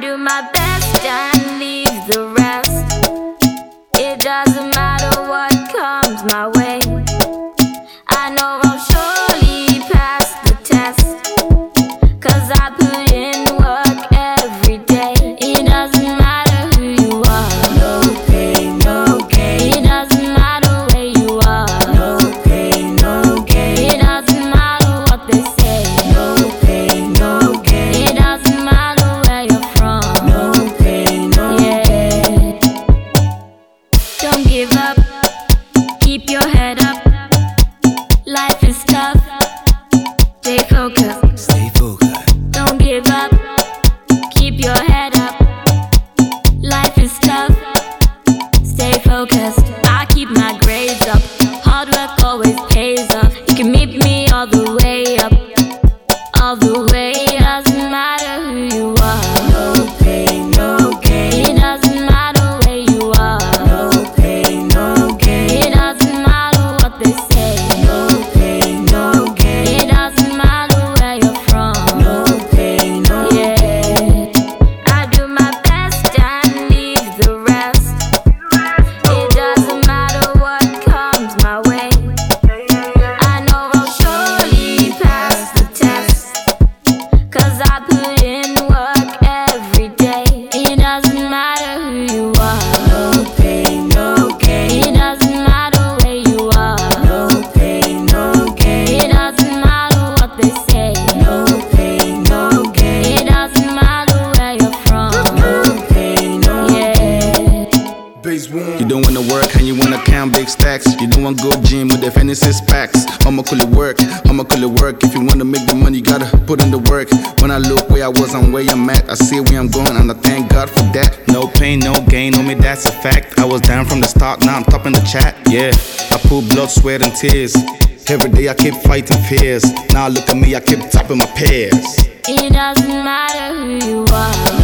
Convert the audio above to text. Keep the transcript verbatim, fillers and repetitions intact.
do my best and leave the rest. It doesn't matter what comes my way. I know I'll surely pass the test, 'cause I put in work every day. It doesn't matter who you are, no pain, no gain. It doesn't matter where you are, no pain, no gain. It doesn't matter what they say, no pain, no gain. It doesn't matter where you're from, no pain, no gain. Don't give up, keep your head up. Life is tough, stay focused. Stay focused. Don't give up, keep your head up. Life is tough, stay focused. I keep my grades up, hard work always pays off. You can meet me all the way up, all the way. It doesn't matter who you are, no pain, no gain. It doesn't matter where you are, no pain, no gain. It doesn't matter what they say, no pain, no gain. It doesn't matter where you're from, no pain, no gain. I do my best and leave the rest. It doesn't matter what comes my way. I know I'll surely pass the test, 'cause I put in work every day. It doesn't matter who you are, no pain, no gain. It doesn't matter where you are, no pain, no gain. It doesn't matter what they say, no pain, no gain. It doesn't matter where you're from, no pain, no gain. You don't wanna work and you wanna count big stacks. You don't wanna go gym with the fanny six packs. I'ma call it work, I'ma call it work. If you wanna make the money, you gotta put in the work. When I look where I was and where I'm at, I see where I'm going and I thank God for that. No pain, no gain, on me that's a fact. I was down from the start, now I'm top in the chat. Yeah, I put blood, sweat and tears. Every day I keep fighting fears. Now look at me, I keep topping my peers. It doesn't matter who you are,